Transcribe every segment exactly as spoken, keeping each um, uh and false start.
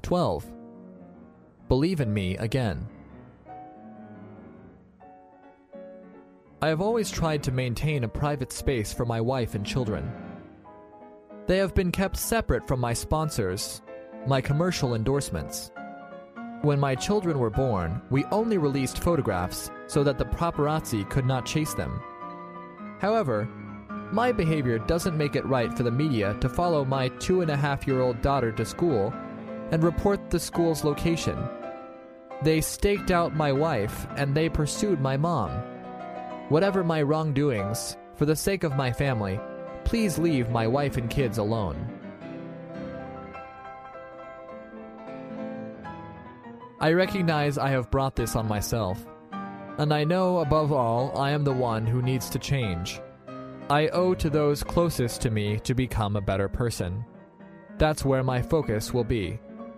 twelve. Believe in me again. I have always tried to maintain a private space for my wife and children. They have been kept separate from my sponsors, my commercial endorsements. When my children were born, we only released photographs so that the paparazzi could not chase them. However, my behavior doesn't make it right for the media to follow my two-and-a-half-year-old daughter to school and report the school's location. They staked out my wife and they pursued my mom. Whatever my wrongdoings, for the sake of my family, please leave my wife and kids alone. I recognize I have brought this on myself, and I know above all I am the one who needs to change. I owe to those closest to me to become a better person. That's where my focus will be.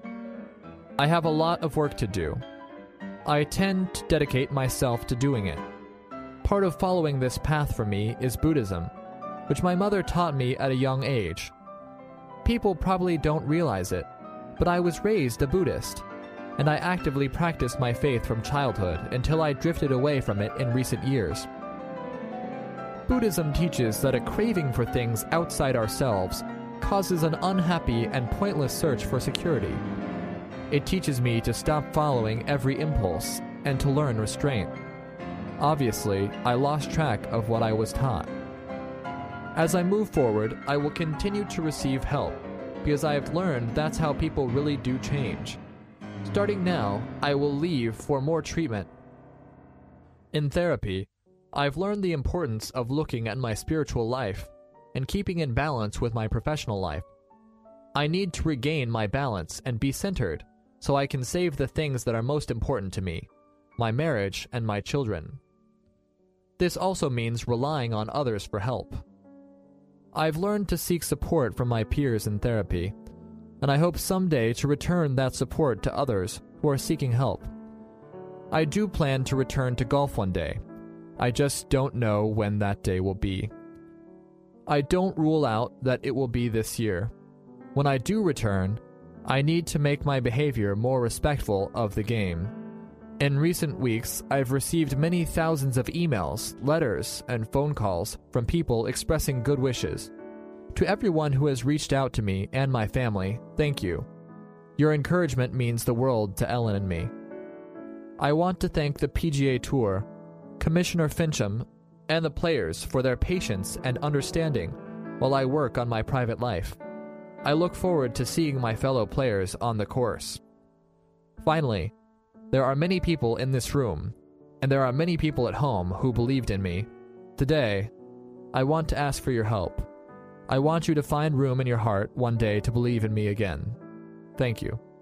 I have a lot of work to do. I tend to dedicate myself to doing it. Part of following this path for me is Buddhism, which my mother taught me at a young age. People probably don't realize it, but I was raised a Buddhist, and I actively practiced my faith from childhood until I drifted away from it in recent years. Buddhism teaches that a craving for things outside ourselves causes an unhappy and pointless search for security. It teaches me to stop following every impulse and to learn restraint. Obviously, I lost track of what I was taught. As I move forward, I will continue to receive help, because I have learned that's how people really do change. Starting now, I will leave for more treatment. In therapy, I've learned the importance of looking at my spiritual life and keeping in balance with my professional life. I need to regain my balance and be centered so I can save the things that are most important to me, my marriage and my children. This also means relying on others for help. I've learned to seek support from my peers in therapy, and I hope someday to return that support to others who are seeking help. I do plan to return to golf one day. I just don't know when that day will be. I don't rule out that it will be this year. When I do return, I need to make my behavior more respectful of the game. In recent weeks, I've received many thousands of emails, letters, and phone calls from people expressing good wishes. To everyone who has reached out to me and my family, thank you. Your encouragement means the world to Ellen and me. I want to thank the P G A Tour, Commissioner Fincham, and the players for their patience and understanding while I work on my private life. I look forward to seeing my fellow players on the course. Finally, there are many people in this room, and there are many people at home who believed in me. Today, I want to ask for your help. I want you to find room in your heart one day to believe in me again. Thank you.